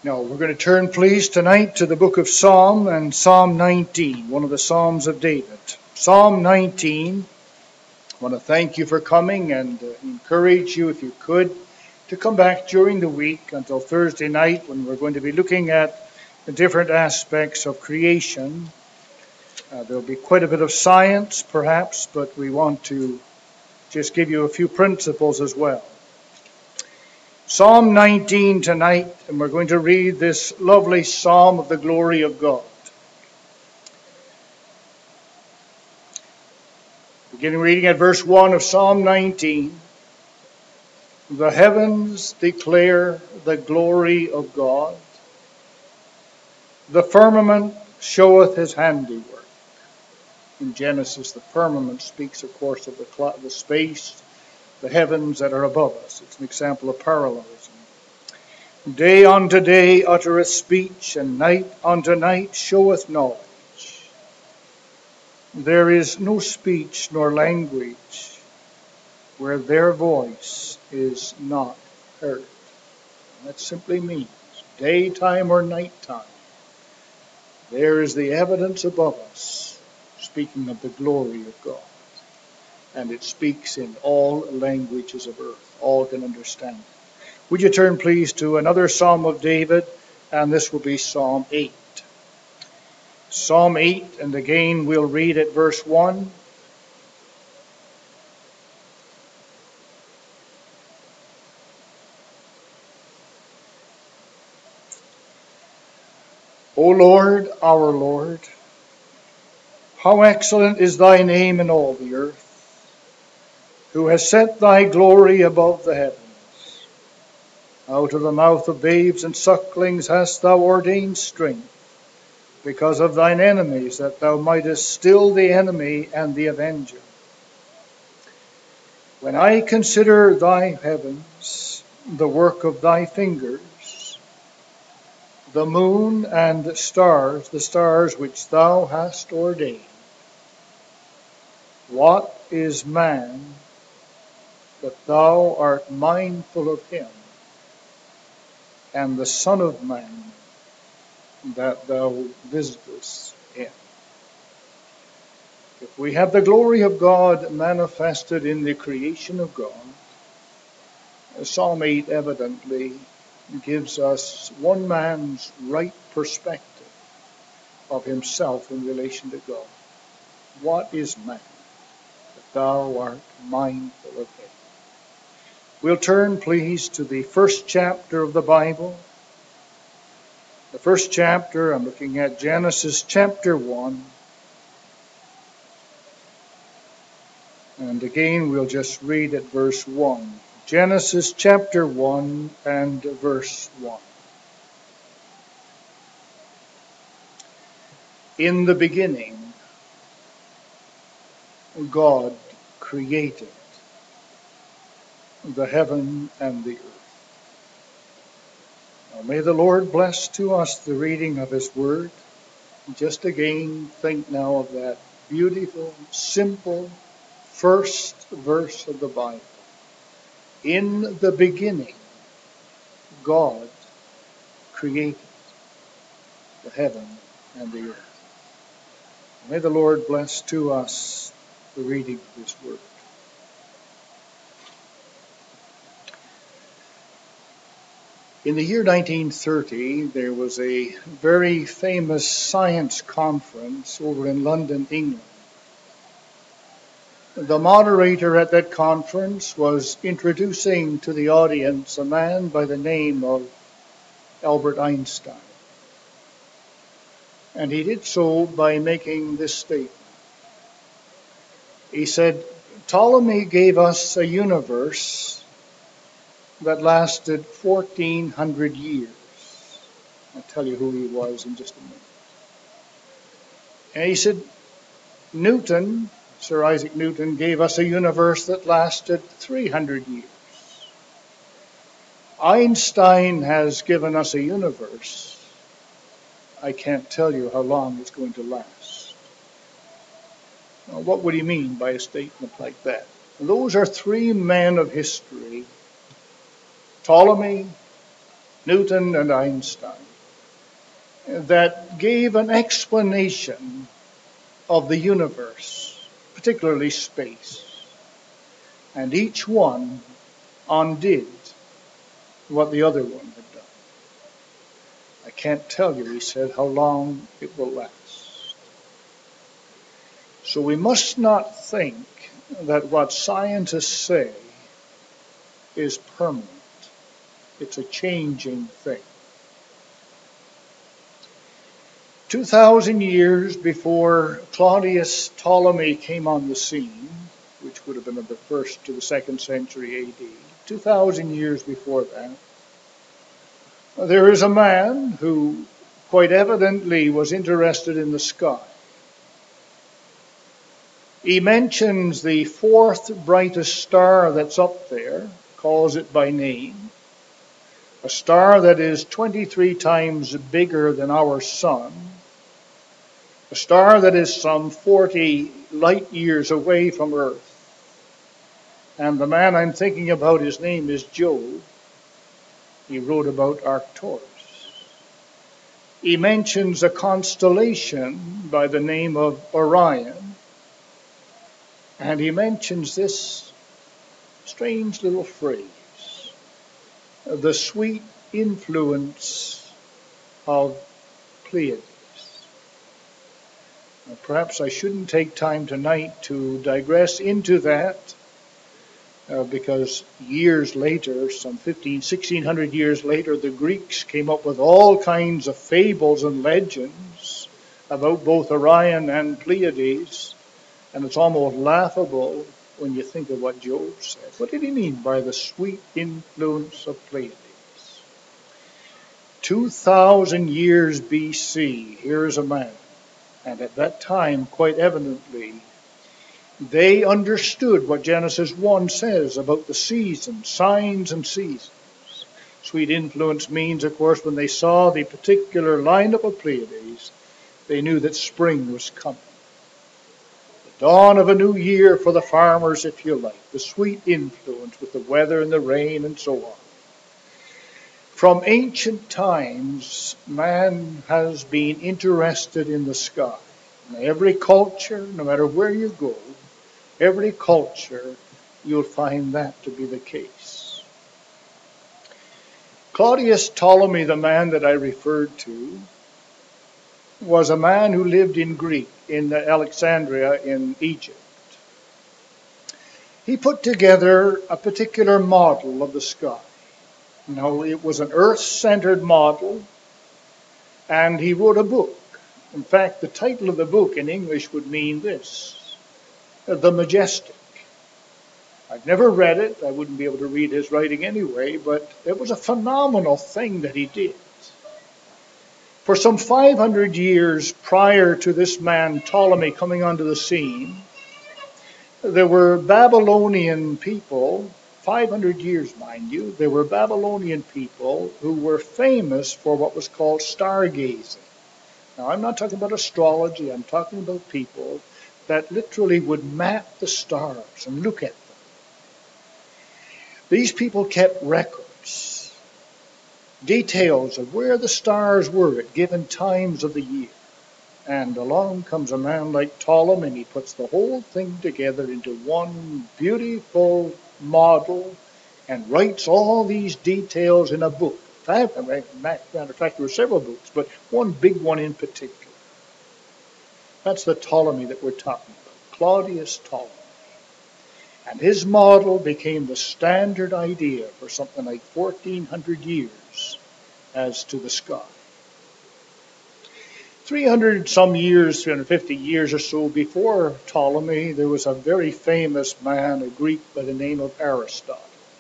Now, we're going to turn, please, tonight to the book of Psalm and Psalm 19, one of the Psalms of David. Psalm 19, I want to thank you for coming and encourage you, if you could, to come back during the week until Thursday night when we're going to be looking at the different aspects of creation. There'll be quite a bit of science, perhaps, but we want to just give you a few principles as well. Psalm 19 tonight, and we're going to read this lovely psalm of the glory of God. Beginning reading at verse 1 of Psalm 19. The heavens declare the glory of God. The firmament showeth his handiwork. In Genesis, the firmament speaks, of course, of the space, the heavens that are above us. It's an example of parallelism. Day unto day uttereth speech, and night unto night showeth knowledge. There is no speech nor language where their voice is not heard. And that simply means daytime or nighttime. There is the evidence above us, speaking of the glory of God. And it speaks in all languages of earth. All can understand it. Would you turn, please, to another Psalm of David, and this will be Psalm 8. Psalm 8, and again we'll read at verse 1. O Lord, our Lord, how excellent is thy name in all the earth, who has set thy glory above the heavens. Out of the mouth of babes and sucklings hast thou ordained strength, because of thine enemies, that thou mightest still the enemy and the avenger. When I consider thy heavens, the work of thy fingers, the moon and the stars which thou hast ordained, what is man that thou art mindful of him, and the Son of Man that thou visitest him? If we have the glory of God manifested in the creation of God, Psalm 8 evidently gives us one man's right perspective of himself in relation to God. What is man that thou art mindful of him? We'll turn, please, to the first chapter of the Bible. The first chapter, I'm looking at Genesis chapter 1. And again, we'll just read at verse 1. Genesis chapter 1 and verse 1. In the beginning, God created the heaven and the earth. Now, may the Lord bless to us the reading of his word. Just again, think now of that beautiful, simple first verse of the Bible. In the beginning, God created the heaven and the earth. May the Lord bless to us the reading of his word. In the year 1930, there was a very famous science conference over in London, England. The moderator at that conference was introducing to the audience a man by the name of Albert Einstein. And he did so by making this statement. He said, Ptolemy gave us a universe that lasted 1,400 years. I'll tell you who he was in just a minute. And he said, Newton, Sir Isaac Newton, gave us a universe that lasted 300 years. Einstein has given us a universe. I can't tell you how long it's going to last. Now, what would he mean by a statement like that? Those are three men of history: Ptolemy, Newton and Einstein, that gave an explanation of the universe, particularly space. And each one undid what the other one had done. I can't tell you, he said, how long it will last. So we must not think that what scientists say is permanent. It's a changing thing. 2,000 years before Claudius Ptolemy came on the scene, which would have been of the 1st to the 2nd century AD, 2,000 years before that, there is a man who quite evidently was interested in the sky. He mentions the 4th brightest star that's up there, calls it by name, a star that is 23 times bigger than our sun, a star that is some 40 light years away from Earth. And the man I'm thinking about, his name is Job. He wrote about Arcturus. He mentions a constellation by the name of Orion. And he mentions this strange little phrase, the sweet influence of Pleiades. Now, perhaps I shouldn't take time tonight to digress into that, because years later, some 1,600 years later, the Greeks came up with all kinds of fables and legends about both Orion and Pleiades, and it's almost laughable when you think of what Job said. What did he mean by the sweet influence of Pleiades? 2,000 years BC, here is a man, and at that time, quite evidently, they understood what Genesis 1 says about the seasons, signs and seasons. Sweet influence means, of course, when they saw the particular lineup of Pleiades, they knew that spring was coming. The dawn of a new year for the farmers, if you like. The sweet influence with the weather and the rain and so on. From ancient times, man has been interested in the sky. In every culture, no matter where you go, every culture, you'll find that to be the case. Claudius Ptolemy, the man that I referred to, was a man who lived in Greece, in Alexandria in Egypt. He put together a particular model of the sky. Now, it was an Earth-centered model, and he wrote a book. In fact, the title of the book in English would mean this, The Majestic. I've never read it. I wouldn't be able to read his writing anyway, but it was a phenomenal thing that he did. For some 500 years prior to this man Ptolemy coming onto the scene, there were Babylonian people, 500 years, mind you, there were Babylonian people who were famous for what was called stargazing. Now, I'm not talking about astrology. I'm talking about people that literally would map the stars and look at them. These people kept records, details of where the stars were at given times of the year. And along comes a man like Ptolemy, and he puts the whole thing together into one beautiful model and writes all these details in a book. Matter of fact, there were several books, but one big one in particular. That's the Ptolemy that we're talking about, Claudius Ptolemy. And his model became the standard idea for something like 1,400 years as to the sky. 300 some years, 350 years or so before Ptolemy, there was a very famous man, a Greek by the name of Aristotle.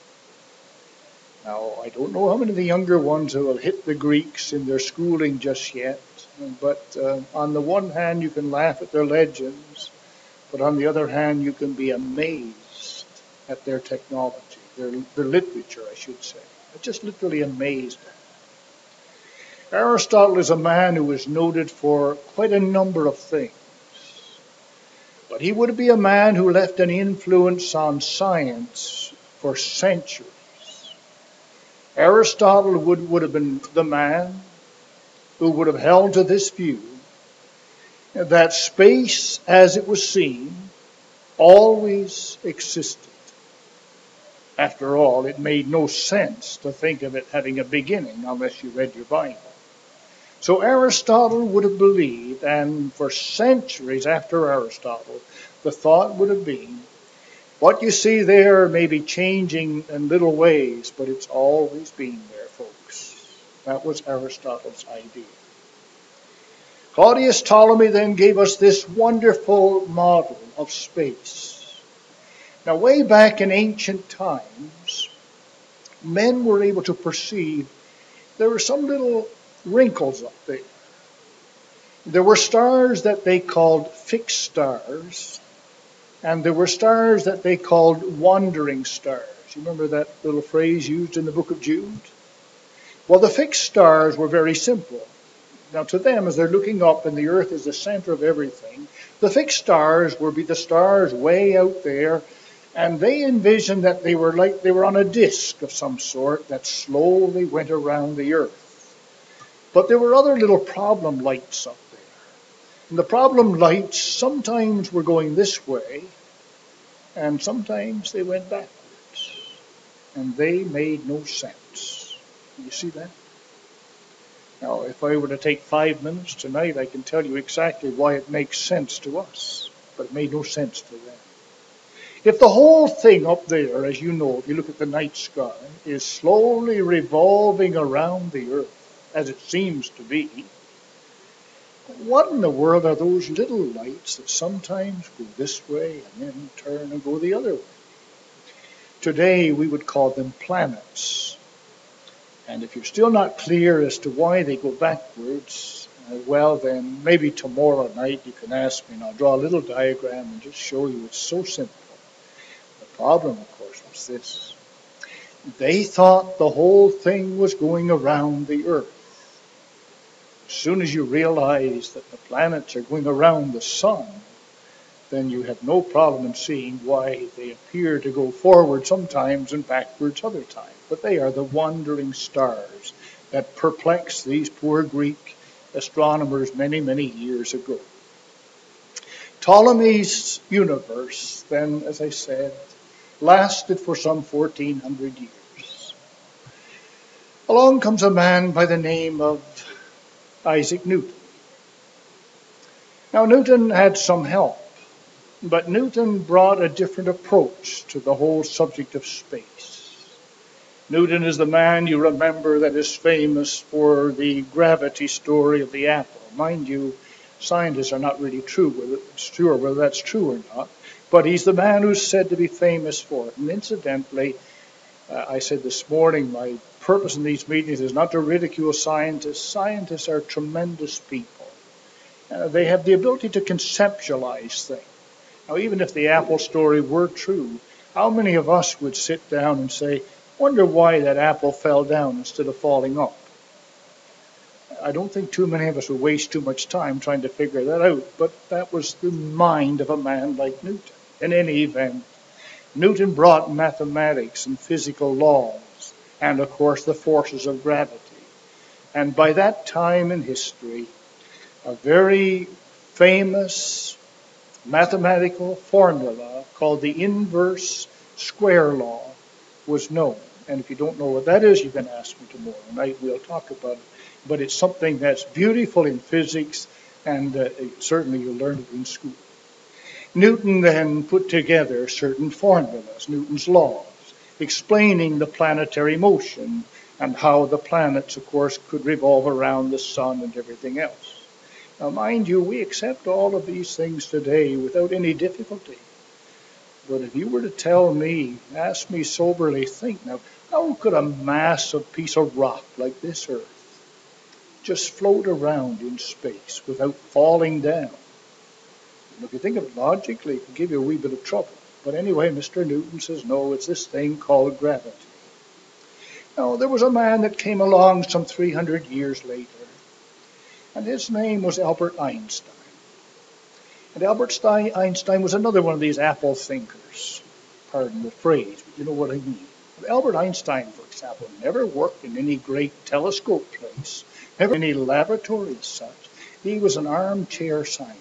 Now, I don't know how many of the younger ones will hit the Greeks in their schooling just yet, but on the one hand you can laugh at their legends, but on the other hand you can be amazed at their technology, their literature, I should say. I'm just literally amazed at it. Aristotle is a man who is noted for quite a number of things. But he would be a man who left an influence on science for centuries. Aristotle would have been the man who would have held to this view that space as it was seen always existed. After all, it made no sense to think of it having a beginning unless you read your Bible. So Aristotle would have believed, and for centuries after Aristotle, the thought would have been, what you see there may be changing in little ways, but it's always been there, folks. That was Aristotle's idea. Claudius Ptolemy then gave us this wonderful model of space. Now, way back in ancient times, men were able to perceive there were some little wrinkles up there. There were stars that they called fixed stars, and there were stars that they called wandering stars. You remember that little phrase used in the book of Jude? Well, the fixed stars were very simple. Now, to them, as they're looking up and the earth is the center of everything, the fixed stars would be the stars way out there, and they envisioned that they were on a disk of some sort that slowly went around the earth. But there were other little problem lights up there. And the problem lights sometimes were going this way, and sometimes they went backwards. And they made no sense. You see that? Now, if I were to take 5 minutes tonight, I can tell you exactly why it makes sense to us. But it made no sense to them. If the whole thing up there, as you know, if you look at the night sky, is slowly revolving around the earth, as it seems to be, what in the world are those little lights that sometimes go this way and then turn and go the other way? Today we would call them planets. And if you're still not clear as to why they go backwards, well then maybe tomorrow night you can ask me and I'll draw a little diagram and just show you it's so simple. The problem, of course, was this. They thought the whole thing was going around the earth. As soon as you realize that the planets are going around the sun, then you have no problem in seeing why they appear to go forward sometimes and backwards other times. But they are the wandering stars that perplexed these poor Greek astronomers many, many years ago. Ptolemy's universe, then, as I said, lasted for some 1,400 years. Along comes a man by the name of Isaac Newton. Now, Newton had some help, but Newton brought a different approach to the whole subject of space. Newton is the man, you remember, that is famous for the gravity story of the apple. Mind you, scientists are not really sure whether that's true or not, but he's the man who's said to be famous for it. And incidentally, I said this morning, my purpose in these meetings is not to ridicule scientists. Scientists are tremendous people. They have the ability to conceptualize things. Now, even if the apple story were true, how many of us would sit down and say, wonder why that apple fell down instead of falling up? I don't think too many of us would waste too much time trying to figure that out, but that was the mind of a man like Newton. In any event, Newton brought mathematics and physical laws, and of course the forces of gravity. And by that time in history, a very famous mathematical formula called the inverse square law was known. And if you don't know what that is, you can ask me tomorrow night. We'll talk about it. But it's something that's beautiful in physics, and certainly you'll learn it in school. Newton then put together certain formulas, Newton's laws, explaining the planetary motion and how the planets, of course, could revolve around the sun and everything else. Now, mind you, we accept all of these things today without any difficulty. But if you were to tell me, ask me soberly, think now, how could a massive piece of rock like this Earth just float around in space without falling down? And if you think of it logically, it can give you a wee bit of trouble. But anyway, Mr. Newton says, no, it's this thing called gravity. Now, there was a man that came along some 300 years later, and his name was Albert Einstein. And Albert Einstein was another one of these apple thinkers. Pardon the phrase, but you know what I mean. Albert Einstein, for example, never worked in any great telescope place, never in any laboratory as such. He was an armchair scientist.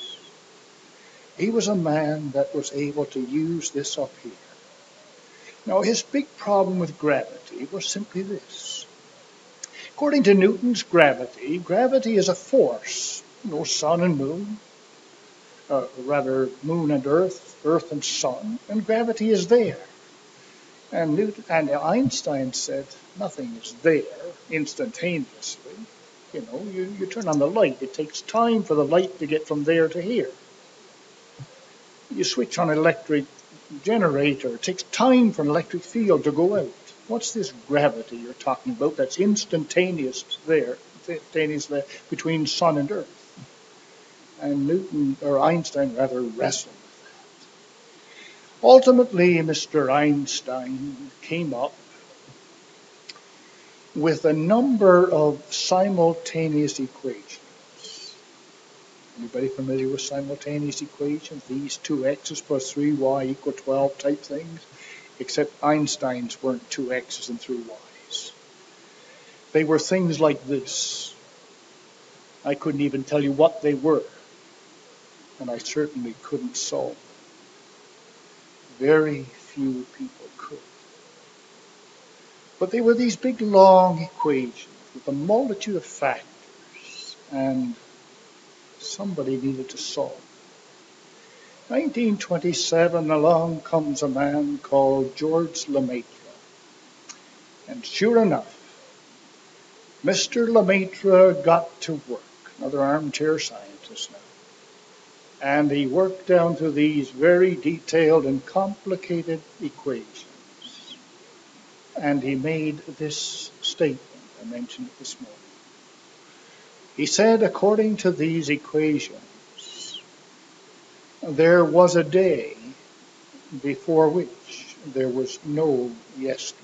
He was a man that was able to use this up here. Now, his big problem with gravity was simply this. According to Newton's gravity, gravity is a force. Sun and moon, rather moon and earth and sun, and gravity is there. And Einstein said nothing is there instantaneously. You turn on the light. It takes time for the light to get from there to here. You switch on an electric generator. It takes time for an electric field to go out. What's this gravity you're talking about that's instantaneous there between sun and earth? And Einstein rather wrestled with that. Ultimately, Mr. Einstein came up with a number of simultaneous equations. Anybody familiar with simultaneous equations? These 2x's plus 3y equal 12 type things? Except Einstein's weren't 2x's and 3y's. They were things like this. I couldn't even tell you what they were, and I certainly couldn't solve them. Very few people could. But they were these big, long equations with a multitude of factors, and somebody needed to solve them. 1927, along comes a man called George Lemaitre. And sure enough, Mr. Lemaitre got to work, another armchair scientist now. And he worked down to these very detailed and complicated equations. And he made this statement. I mentioned it this morning. He said, according to these equations, there was a day before which there was no yesterday.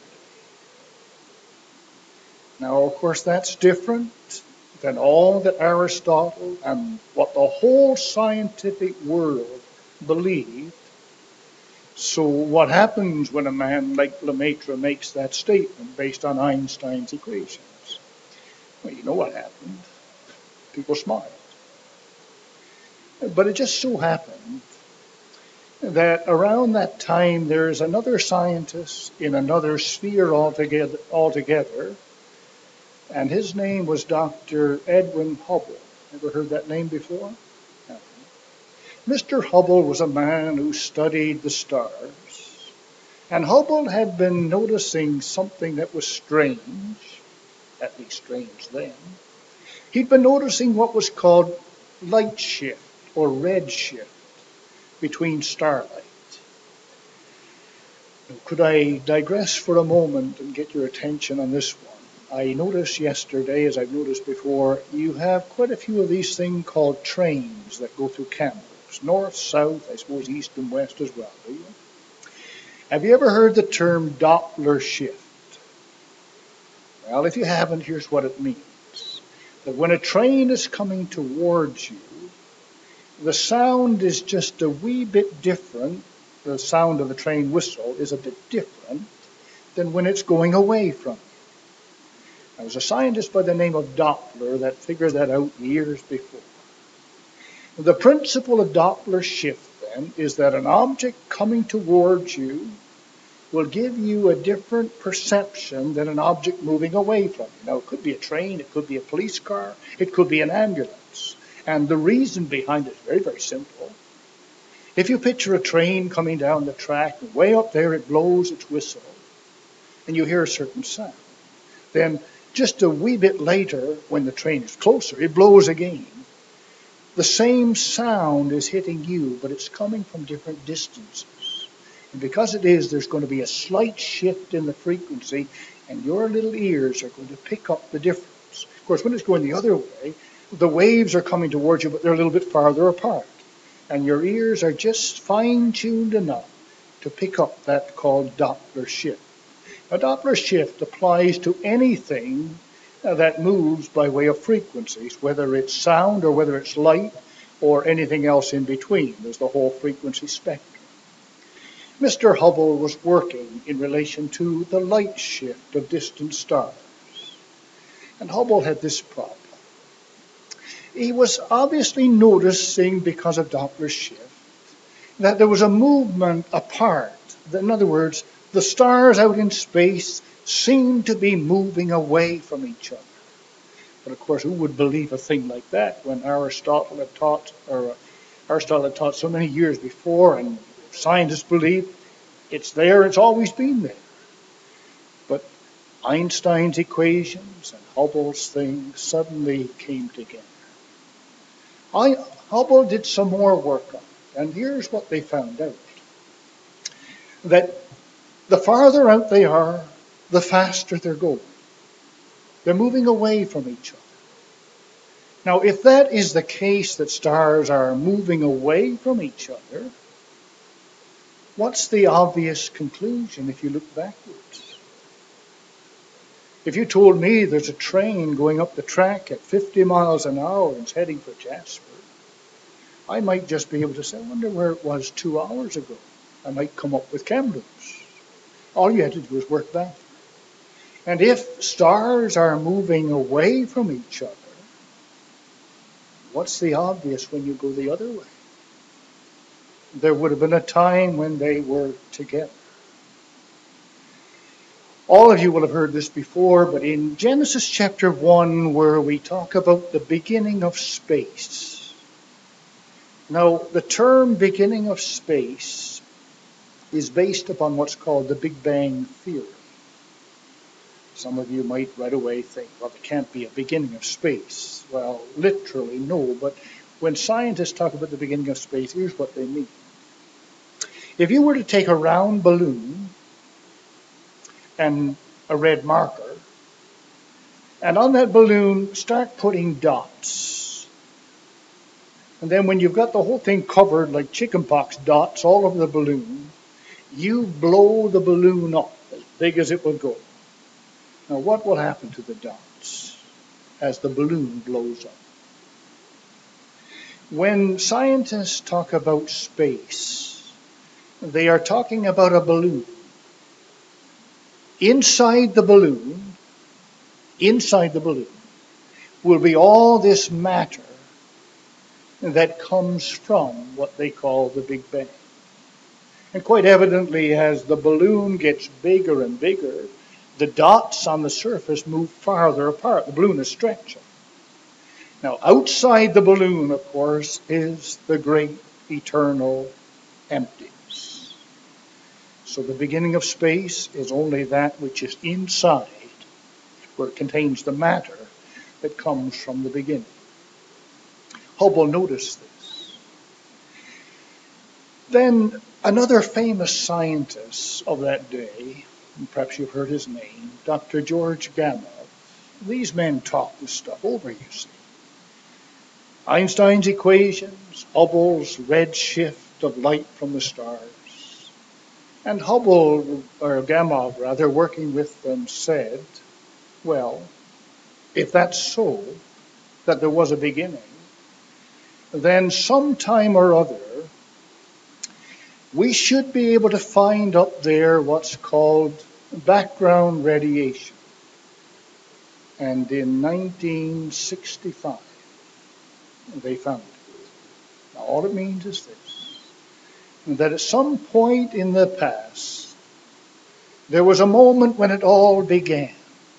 Now, of course, that's different than all that Aristotle and what the whole scientific world believed. So what happens when a man like Lemaitre makes that statement based on Einstein's equations? Well, you know what happened. People smiled. But it just so happened that around that time there's another scientist in another sphere altogether, and his name was Dr. Edwin Hubble. Ever heard that name before? No. Mr. Hubble was a man who studied the stars, and Hubble had been noticing something that was strange, at least strange then. He'd been noticing what was called light shift or red shift between starlight. Could I digress for a moment and get your attention on this one? I noticed yesterday, as I've noticed before, you have quite a few of these things called trains that go through Kamloops, north, south, I suppose east and west as well, do you? Have you ever heard the term Doppler shift? Well, if you haven't, here's what it means. That when a train is coming towards you, the sound is just a wee bit different. The sound of the train whistle is a bit different than when it's going away from you. There was a scientist by the name of Doppler that figured that out years before. The principle of Doppler shift, then, is that an object coming towards you will give you a different perception than an object moving away from you. Now, it could be a train, it could be a police car, it could be an ambulance. And the reason behind it is very, very simple. If you picture a train coming down the track, and way up there it blows its whistle, and you hear a certain sound. Then just a wee bit later, when the train is closer, it blows again. The same sound is hitting you, but it's coming from different distances. And because it is, there's going to be a slight shift in the frequency, and your little ears are going to pick up the difference. Of course, when it's going the other way, the waves are coming towards you, but they're a little bit farther apart. And your ears are just fine-tuned enough to pick up that called Doppler shift. A Doppler shift applies to anything that moves by way of frequencies, whether it's sound or whether it's light or anything else in between. There's the whole frequency spectrum. Mr. Hubble was working in relation to the light shift of distant stars. And Hubble had this problem. He was obviously noticing, because of Doppler's shift, that there was a movement apart. In other words, the stars out in space seemed to be moving away from each other. But of course, who would believe a thing like that when Aristotle had taught so many years before, and scientists believe it's there, it's always been there. But Einstein's equations and Hubble's things suddenly came together. Hubble did some more work on it, and here's what they found out. That the farther out they are, the faster they're going. They're moving away from each other. Now, if that is the case, that stars are moving away from each other, what's the obvious conclusion if you look backwards? If you told me there's a train going up the track at 50 miles an hour and it's heading for Jasper, I might just be able to say, I wonder where it was 2 hours ago. I might come up with Kamloops. All you had to do was work back. And if stars are moving away from each other, what's the obvious when you go the other way? There would have been a time when they were together. All of you will have heard this before, but in Genesis chapter 1, where we talk about the beginning of space. Now, the term beginning of space is based upon what's called the Big Bang Theory. Some of you might right away think, well, there can't be a beginning of space. Well, literally, no, but when scientists talk about the beginning of space, here's what they mean. If you were to take a round balloon and a red marker, and on that balloon start putting dots, and then when you've got the whole thing covered like chickenpox dots all over the balloon, you blow the balloon up as big as it will go. Now, what will happen to the dots as the balloon blows up? When scientists talk about space, they are talking about a balloon. Inside the balloon, will be all this matter that comes from what they call the Big Bang. And quite evidently, as the balloon gets bigger and bigger, the dots on the surface move farther apart. The balloon is stretching. Now, outside the balloon, of course, is the great eternal emptiness. So the beginning of space is only that which is inside, where it contains the matter that comes from the beginning. Hubble noticed this. Then another famous scientist of that day, and perhaps you've heard his name, Dr. George Gamow. These men talked this stuff over, you see. Einstein's equations, Hubble's redshift of light from the stars. And Hubble, or Gamow rather, working with them said, well, if that's so, that there was a beginning, then sometime or other, we should be able to find up there what's called background radiation. And in 1965, they found it. Now, all it means is this, that at some point in the past, there was a moment when it all began.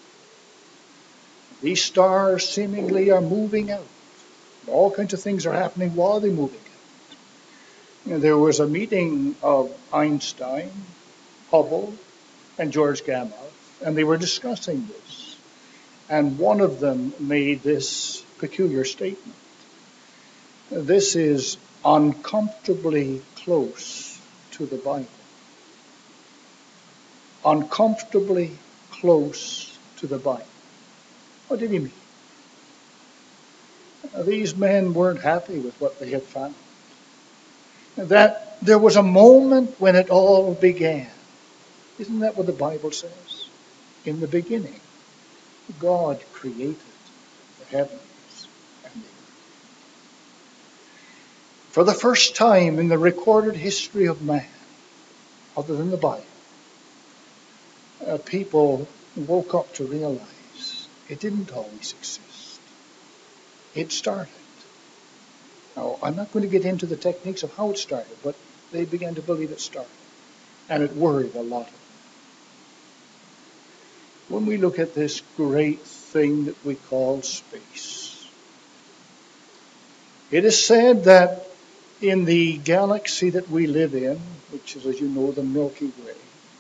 These stars seemingly are moving out. All kinds of things are happening while they're moving out. And there was a meeting of Einstein, Hubble, and George Gamow, and they were discussing this. And one of them made this peculiar statement. This is uncomfortably close to the Bible. Uncomfortably close to the Bible. What did he mean? These men weren't happy with what they had found. That there was a moment when it all began. Isn't that what the Bible says? In the beginning, God created the heavens and the earth. For the first time in the recorded history of man, other than the Bible, people woke up to realize it didn't always exist. It started. Now, I'm not going to get into the techniques of how it started, but they began to believe it started. And it worried a lot of them. When we look at this great thing that we call space, it is said that in the galaxy that we live in, which is, as you know, the Milky Way,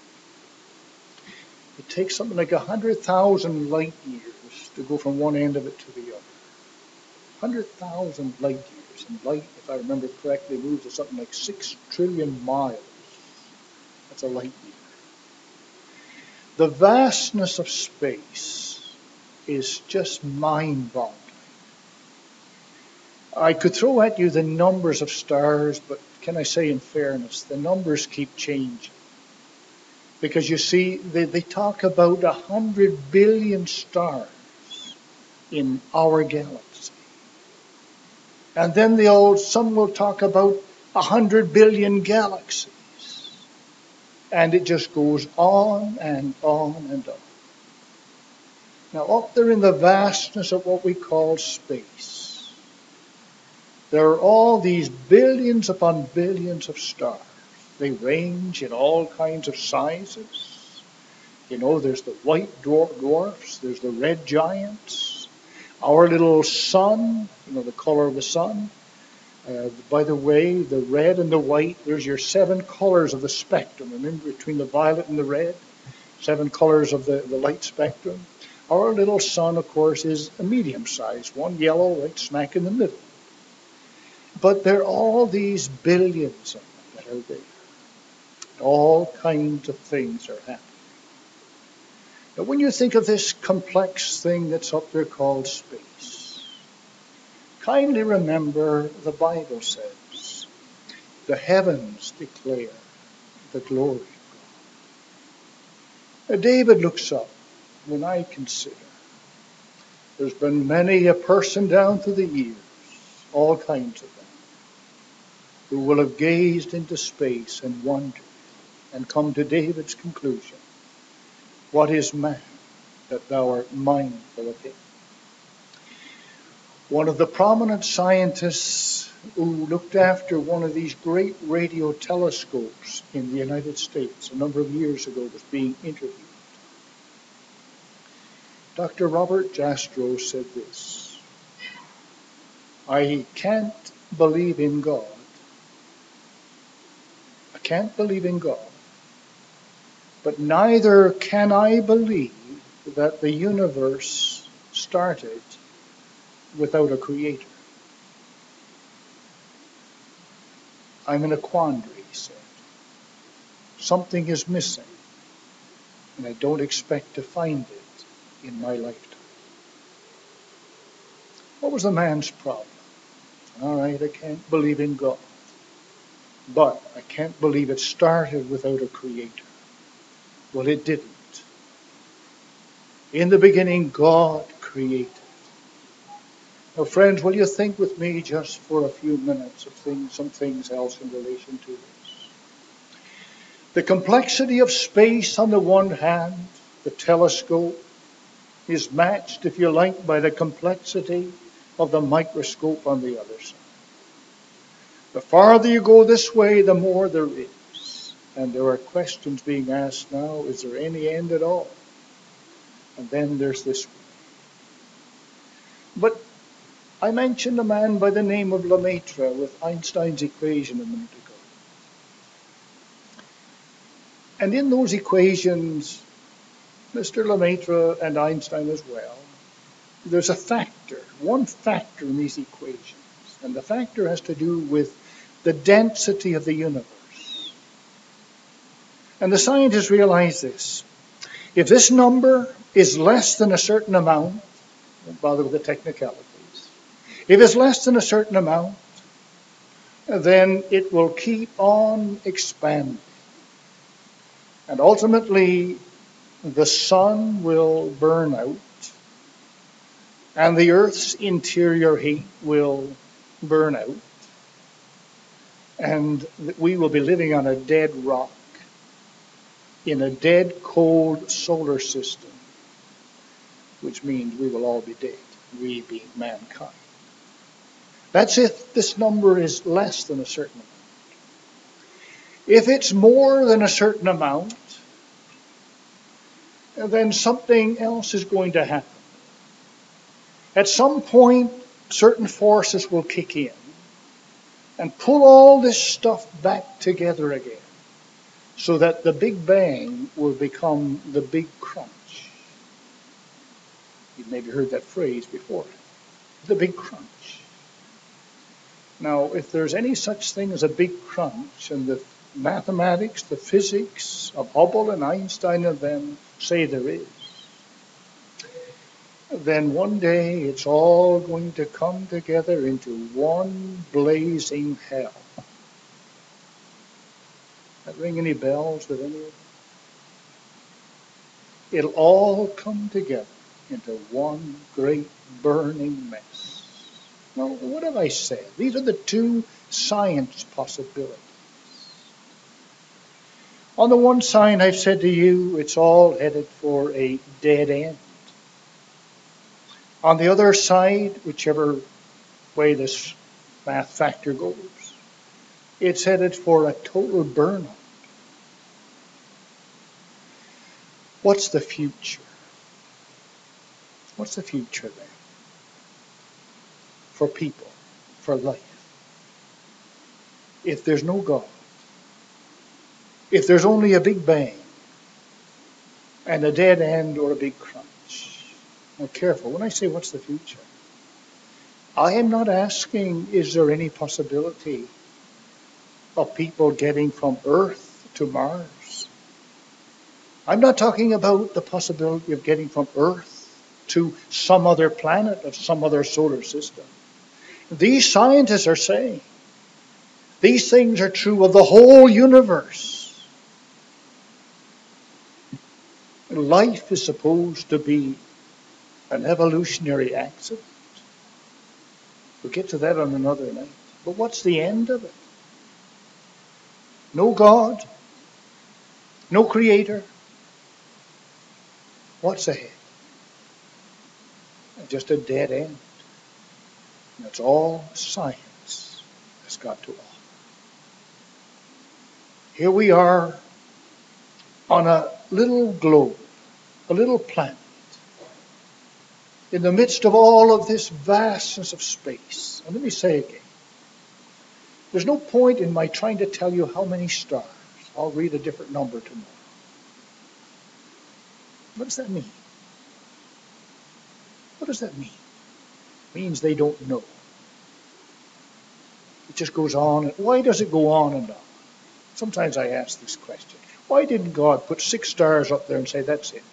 it takes something like 100,000 light years to go from one end of it to the other. 100,000 light years. And light, if I remember correctly, moves at something like 6 trillion miles. That's a light year. The vastness of space is just mind-boggling. I could throw at you the numbers of stars, but can I say in fairness, the numbers keep changing. Because you see, they talk about 100 billion stars in our galaxy. And then some will talk about 100 billion galaxies. And it just goes on and on and on. Now, up there in the vastness of what we call space, there are all these billions upon billions of stars. They range in all kinds of sizes. You know, there's the white dwarfs, there's the red giants, our little sun, you know, the color of the sun. By the way, the red and the white, there's your 7 colors of the spectrum. Remember, between the violet and the red, 7 colors of the light spectrum. Our little sun, of course, is a medium-sized one, yellow, right smack in the middle. But there are all these billions of them that are there. All kinds of things are happening. Now, when you think of this complex thing that's up there called space, kindly remember the Bible says, the heavens declare the glory of God. Now, David looks up. When I consider, there's been many a person down through the years, all kinds of them, who will have gazed into space and wondered and come to David's conclusion, what is man that thou art mindful of him? One of the prominent scientists who looked after one of these great radio telescopes in the United States a number of years ago was being interviewed. Dr. Robert Jastrow said this, I can't believe in God. I can't believe in God. But neither can I believe that the universe started without a creator. I'm in a quandary, he said. Something is missing, and I don't expect to find it in my lifetime. What was the man's problem? All right, I can't believe in God, but I can't believe it started without a creator. Well, it didn't. In the beginning, God created. Now, friends, will you think with me just for a few minutes of some things else in relation to this? The complexity of space on the one hand, the telescope, is matched, if you like, by the complexity of the microscope on the other side. The farther you go this way, the more there is. And there are questions being asked now, is there any end at all? And then there's this way. But I mentioned a man by the name of Lemaitre with Einstein's equation a minute ago. And in those equations, Mr. Lemaitre and Einstein as well, there's a factor, one factor in these equations. And the factor has to do with the density of the universe. And the scientists realize this. If this number is less than a certain amount, don't bother with the technicalities. If it's less than a certain amount, then it will keep on expanding. And ultimately, the sun will burn out, and the Earth's interior heat will burn out, and we will be living on a dead rock in a dead, cold solar system, which means we will all be dead, we being mankind. That's if this number is less than a certain amount. If it's more than a certain amount, then something else is going to happen. At some point, certain forces will kick in and pull all this stuff back together again, so that the Big Bang will become the Big Crunch. You've maybe heard that phrase before, the Big Crunch. Now, if there's any such thing as a Big Crunch, and the mathematics, the physics of Hubble and Einstein and them say there is, then one day it's all going to come together into one blazing hell. That ring any bells with any of it? It'll all come together into one great burning mess. Now, what have I said? These are the two science possibilities. On the one side, I've said to you, it's all headed for a dead end. On the other side, whichever way this math factor goes, it's headed for a total burnout. What's the future? What's the future then? For people, for life. If there's no God, if there's only a Big Bang and a dead end or a big crunch. Now careful, when I say what's the future, I am not asking is there any possibility of people getting from Earth to Mars. I'm not talking about the possibility of getting from Earth to some other planet of some other solar system. These scientists are saying these things are true of the whole universe. Life is supposed to be an evolutionary accident. We'll get to that on another night. But what's the end of it? No God, no creator. What's ahead? Just a dead end. And that's all science has got to offer. Here we are on a little globe, a little planet, in the midst of all of this vastness of space. And let me say again, there's no point in my trying to tell you how many stars. I'll read a different number tomorrow. What does that mean? What does that mean? It means they don't know. It just goes on. Why does it go on and on? Sometimes I ask this question. Why didn't God put 6 stars up there and say, that's it?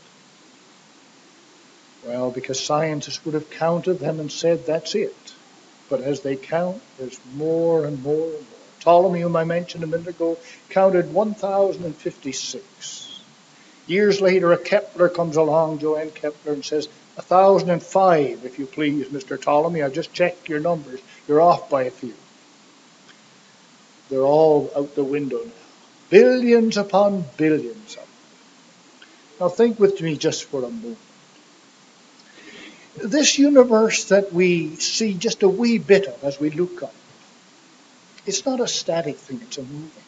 Well, because scientists would have counted them and said, that's it. But as they count, there's more and more and more. Ptolemy, whom I mentioned a minute ago, counted 1,056. Years later, a Kepler comes along, Johann Kepler, and says, 1,005, if you please, Mr. Ptolemy. I've just checked your numbers. You're off by a few. They're all out the window now. Billions upon billions of them. Now think with me just for a moment. This universe that we see just a wee bit of as we look up, it's not a static thing, it's a moving thing.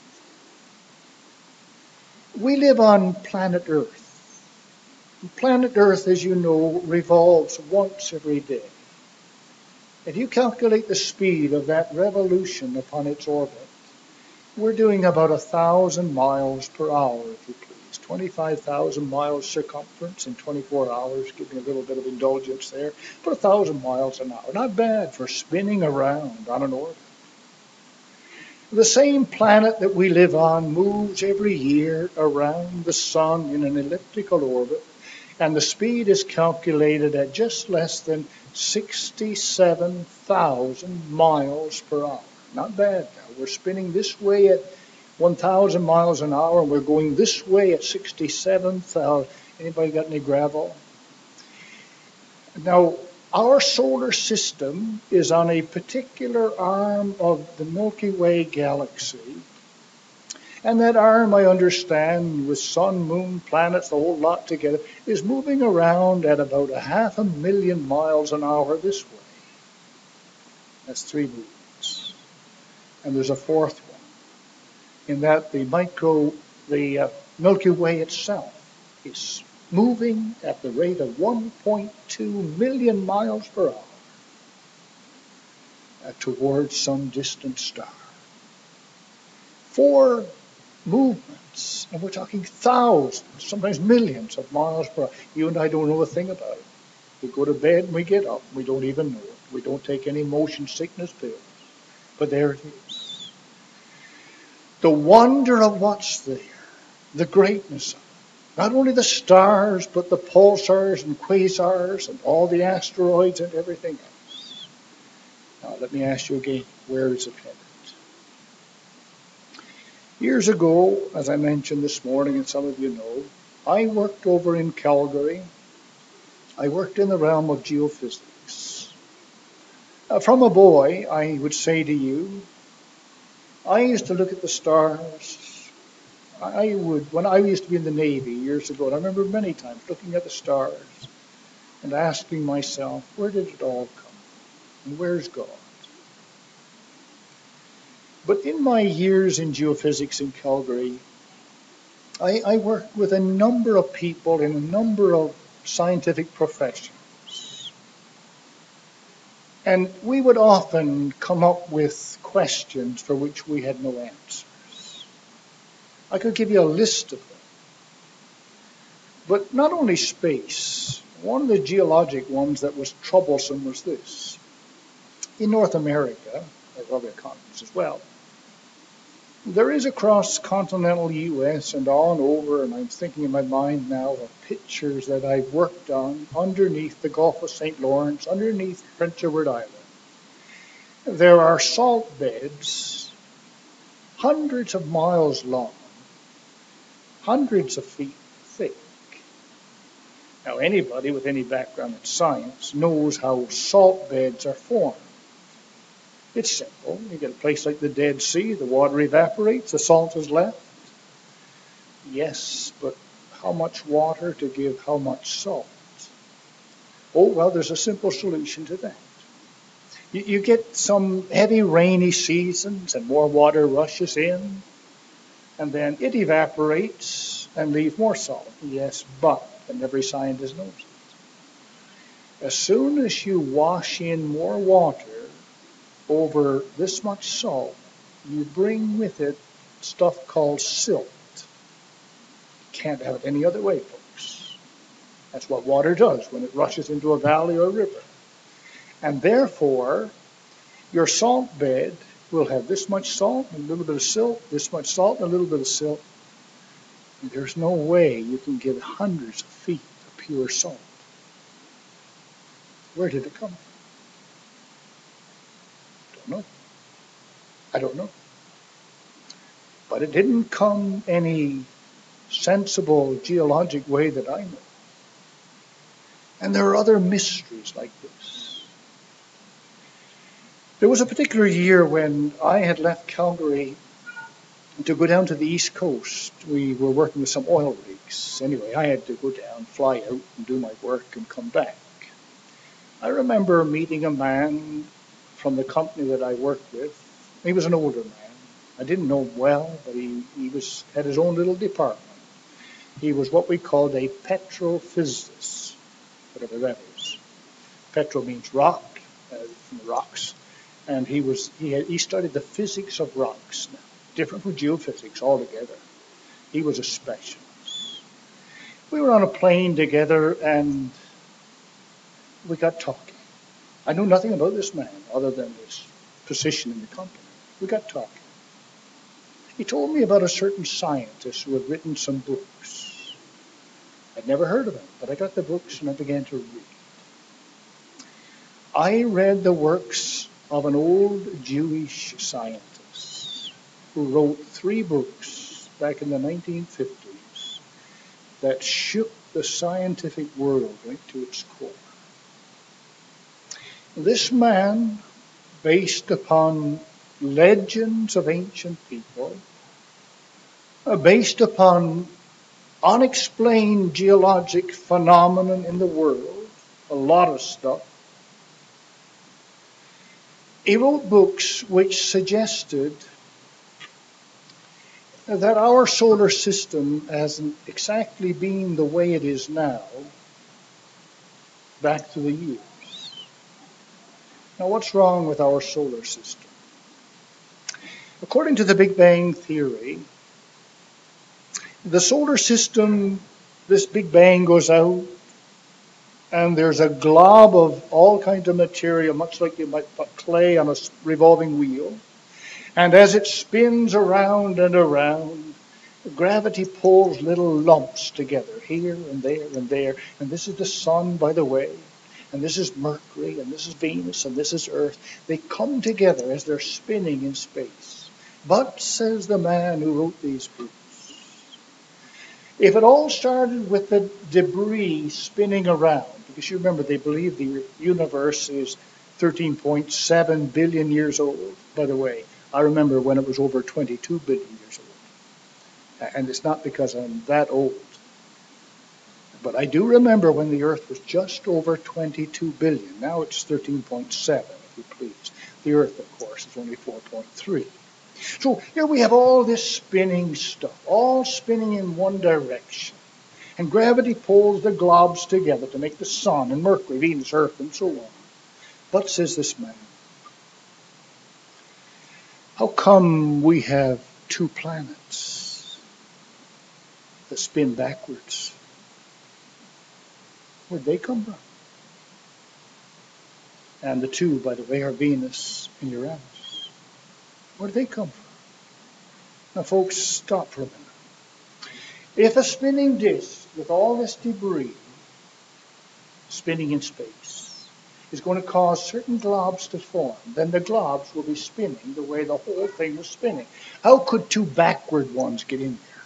We live on planet Earth. Planet Earth, as you know, revolves once every day. If you calculate the speed of that revolution upon its orbit, we're doing about 1,000 miles per hour, if you please. 25,000 miles circumference in 24 hours. Give me a little bit of indulgence there. But 1,000 miles an hour. Not bad for spinning around on an orbit. The same planet that we live on moves every year around the sun in an elliptical orbit, and the speed is calculated at just less than 67,000 miles per hour. Not bad now. We're spinning this way at 1,000 miles an hour, and we're going this way at 67,000. Anybody got any gravel? Now, our solar system is on a particular arm of the Milky Way galaxy, And that arm, I understand, with sun, moon, planets, the whole lot together, is moving around at about 500,000 miles an hour this way. That's three movements. And there's a fourth one, in that the Milky Way itself is moving at the rate of 1.2 million miles per hour towards some distant star. Four movements, and we're talking thousands, sometimes millions of miles per hour. You and I don't know a thing about it. We go to bed and we get up. We don't even know it. We don't take any motion sickness pills. But there it is. The wonder of what's there, the greatness of it. Not only the stars, but the pulsars and quasars and all the asteroids and everything else. Now, let me ask you again, where is it headed? Years ago, as I mentioned this morning, and some of you know, I worked over in Calgary. I worked in the realm of geophysics. From a boy, I would say to you, I used to look at the stars. When I used to be in the Navy years ago, and I remember many times looking at the stars and asking myself, where did it all come from? And where's God? But in my years in geophysics in Calgary, I worked with a number of people in a number of scientific professions. And we would often come up with questions for which we had no answers. I could give you a list of them. But not only space, one of the geologic ones that was troublesome was this. In North America, like other continents as well, there is across continental U.S. and on over, and I'm thinking in my mind now of pictures that I've worked on underneath the Gulf of St. Lawrence, underneath Prince Edward Island. There are salt beds hundreds of miles long, hundreds of feet thick. Now, anybody with any background in science knows how salt beds are formed. It's simple. You get a place like the Dead Sea, the water evaporates, the salt is left. Yes, but how much water to give how much salt? Oh, well, there's a simple solution to that. You get some heavy rainy seasons and more water rushes in, and then it evaporates and leaves more salt. Yes, but, and every scientist knows it, as soon as you wash in more water over this much salt, you bring with it stuff called silt. Can't have it any other way, folks. That's what water does when it rushes into a valley or a river. And therefore, your salt bed will have this much salt and a little bit of silt, this much salt and a little bit of silt. And there's no way you can get hundreds of feet of pure salt. Where did it come from? Don't know. I don't know. But it didn't come any sensible geologic way that I know. And there are other mysteries like this. There was a particular year when I had left Calgary to go down to the East Coast. We were working with some oil rigs. Anyway, I had to go down, fly out, and do my work and come back. I remember meeting a man from the company that I worked with. He was an older man. I didn't know him well, but he had his own little department. He was what we called a petrophysicist, whatever that is. Petro means rock, from the rocks, and he studied the physics of rocks. Now, different from geophysics altogether. He was a specialist. We were on a plane together, and we got talking. I knew nothing about this man other than his position in the company. We got talking. He told me about a certain scientist who had written some books. I'd never heard of him, but I got the books and I began to read. I read the works of an old Jewish scientist who wrote 3 books back in the 1950s that shook the scientific world right to its core. This man, based upon legends of ancient people, based upon unexplained geologic phenomenon in the world, a lot of stuff. He wrote books which suggested that our solar system hasn't exactly been the way it is now back through the years. Now, what's wrong with our solar system? According to the Big Bang Theory, the solar system, this Big Bang goes out, and there's a glob of all kinds of material, much like you might put clay on a revolving wheel. And as it spins around and around, gravity pulls little lumps together here and there and there. And this is the sun, by the way. And this is Mercury, and this is Venus, and this is Earth. They come together as they're spinning in space. But, says the man who wrote these books, if it all started with the debris spinning around, because you remember they believe the universe is 13.7 billion years old, by the way. I remember when it was over 22 billion years old. And it's not because I'm that old. But I do remember when the Earth was just over 22 billion. Now it's 13.7, if you please. The Earth, of course, is only 4.3. So here we have all this spinning stuff, all spinning in one direction. And gravity pulls the globs together to make the sun and Mercury, Venus, Earth, and so on. But, says this man, how come we have two planets that spin backwards? Where'd they come from? And the two, by the way, are Venus and Uranus. Where'd they come from? Now, folks, stop for a minute. If a spinning disk with all this debris spinning in space is going to cause certain globs to form, then the globs will be spinning the way the whole thing was spinning. How could two backward ones get in there?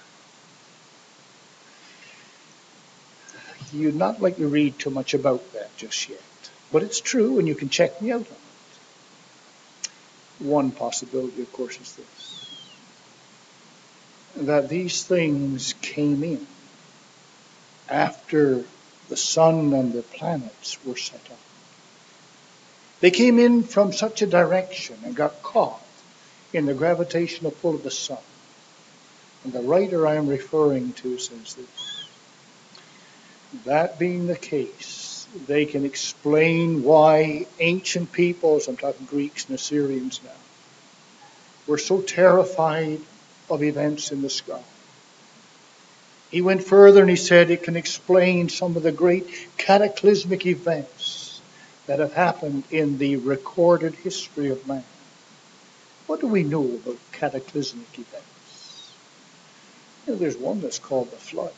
You'd not like to read too much about that just yet. But it's true, and you can check me out on it. One possibility, of course, is this: that these things came in after the sun and the planets were set up. They came in from such a direction and got caught in the gravitational pull of the sun. And the writer I am referring to says this: that being the case, they can explain why ancient peoples, I'm talking Greeks and Assyrians now, were so terrified of events in the sky. He went further and he said it can explain some of the great cataclysmic events that have happened in the recorded history of man. What do we know about cataclysmic events? There's one that's called the flood.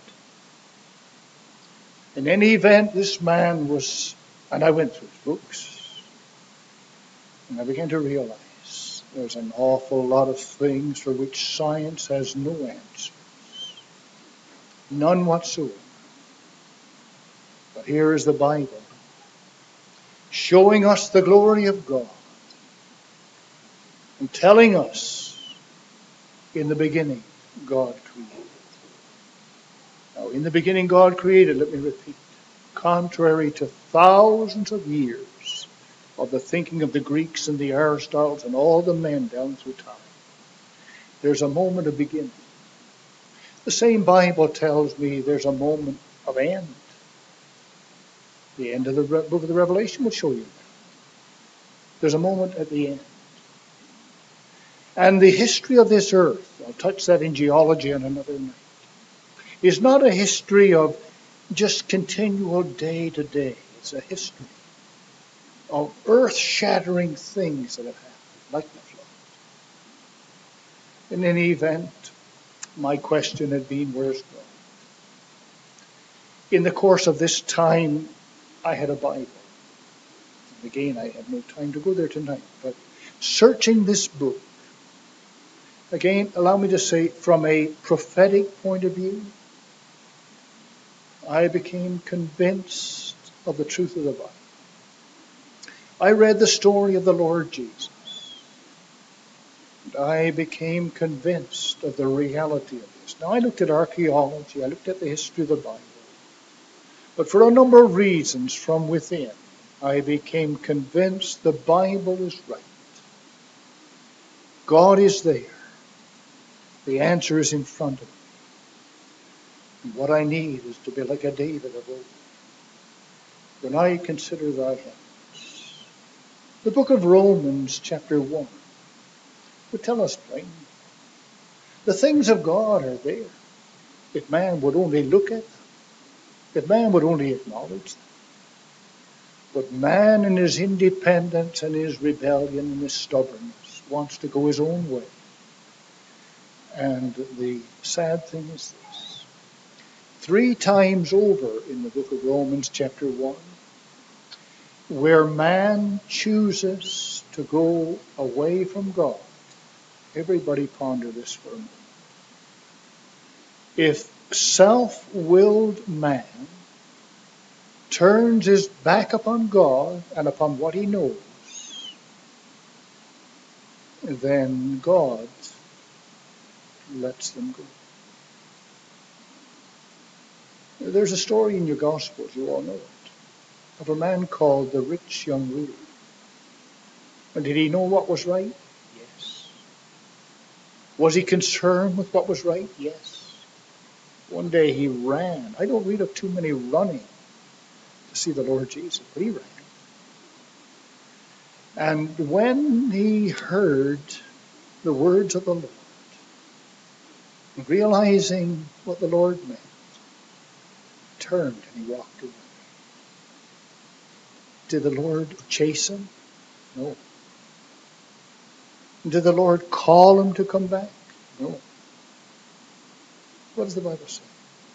In any event, this man was, and I went through his books, and I began to realize there's an awful lot of things for which science has no answers. None whatsoever. But here is the Bible showing us the glory of God and telling us in the beginning God created. Now, in the beginning God created, let me repeat, contrary to thousands of years of the thinking of the Greeks and the Aristotles and all the men down through time, there's a moment of beginning. The same Bible tells me there's a moment of end. The end of the book of the Revelation will show you that. There's a moment at the end. And the history of this earth, I'll touch that in geology on another night, is not a history of just continual day to day. It's a history of earth-shattering things that have happened, like the flood. In any event, my question had been, where's God? In the course of this time, I had a Bible. And again, I have no time to go there tonight, but searching this book, again, allow me to say, from a prophetic point of view, I became convinced of the truth of the Bible. I read the story of the Lord Jesus. I became convinced of the reality of this. Now, I looked at archaeology, I looked at the history of the Bible, but for a number of reasons from within, I became convinced the Bible is right. God is there. The answer is in front of me. And what I need is to be like a David of old. When I consider thy heavens. The book of Romans, chapter 1, would tell us plainly. The things of God are there. If man would only look at them, if man would only acknowledge them. But man in his independence and his rebellion and his stubbornness wants to go his own way. And the sad thing is this. 3 times over in the book of Romans, chapter 1, where man chooses to go away from God. Everybody ponder this for a moment. If self-willed man turns his back upon God and upon what he knows, then God lets them go. There's a story in your Gospels, you all know it, of a man called the rich young ruler. And did he know what was right? Yes. Was he concerned with what was right? Yes. One day he ran. I don't read of too many running to see the Lord Jesus, but he ran. And when he heard the words of the Lord, realizing what the Lord meant, turned and he walked away. Did the Lord chase him? No. Did the Lord call him to come back? No. What does the Bible say?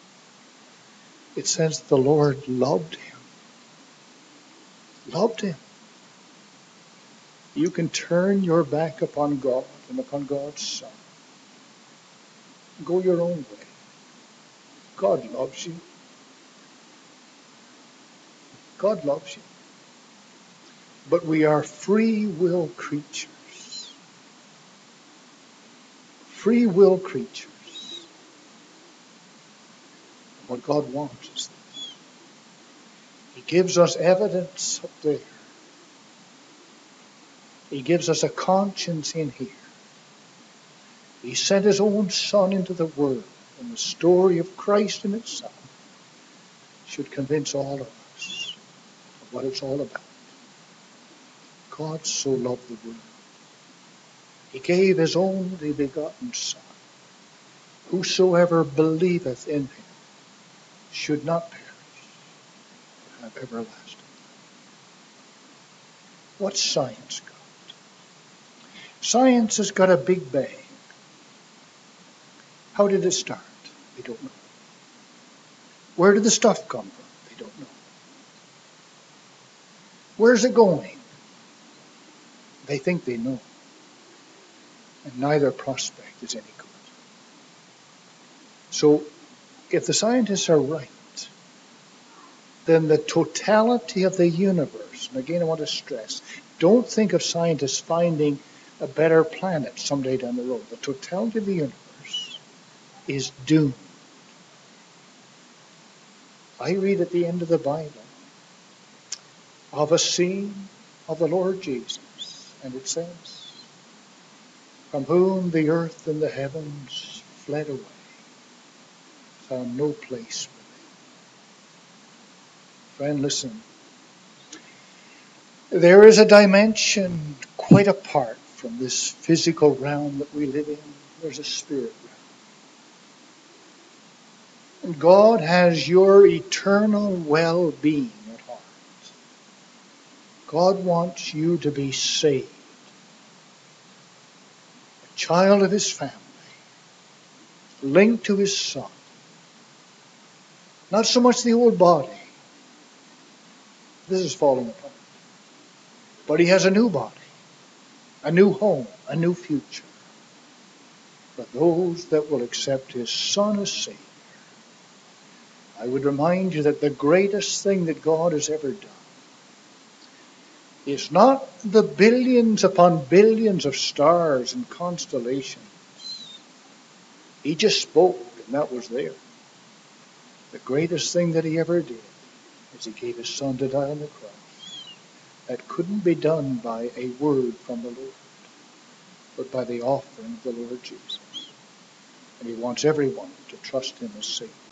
It says the Lord loved him. Loved him. You can turn your back upon God and upon God's Son. Go your own way. God loves you. God loves you. But we are free will creatures. Free will creatures. What God wants is this. He gives us evidence up there. He gives us a conscience in here. He sent his own Son into the world, and the story of Christ in itself should convince all of us of what it's all about. God so loved the world. He gave his only begotten Son. Whosoever believeth in him should not perish, but have everlasting life. What's science got? Science has got a big bang. How did it start? They don't know. Where did the stuff come from? They don't know. Where's it going? They think they know. And neither prospect is any good. So, if the scientists are right, then the totality of the universe, and again I want to stress, don't think of scientists finding a better planet someday down the road. The totality of the universe is doomed. I read at the end of the Bible of a scene of the Lord Jesus, and it says, from whom the earth and the heavens fled away, found no place for them. Friend, listen. There is a dimension quite apart from this physical realm that we live in. There's a spirit realm. And God has your eternal well-being at heart. God wants you to be saved. A child of his family. Linked to his Son. Not so much the old body. This is falling apart. But he has a new body. A new home. A new future. For those that will accept his Son as Savior. I would remind you that the greatest thing that God has ever done is not the billions upon billions of stars and constellations. He just spoke, and that was there. The greatest thing that he ever did is he gave his son to die on the cross. That couldn't be done by a word from the Lord, but by the offering of the Lord Jesus. And he wants everyone to trust him as Savior.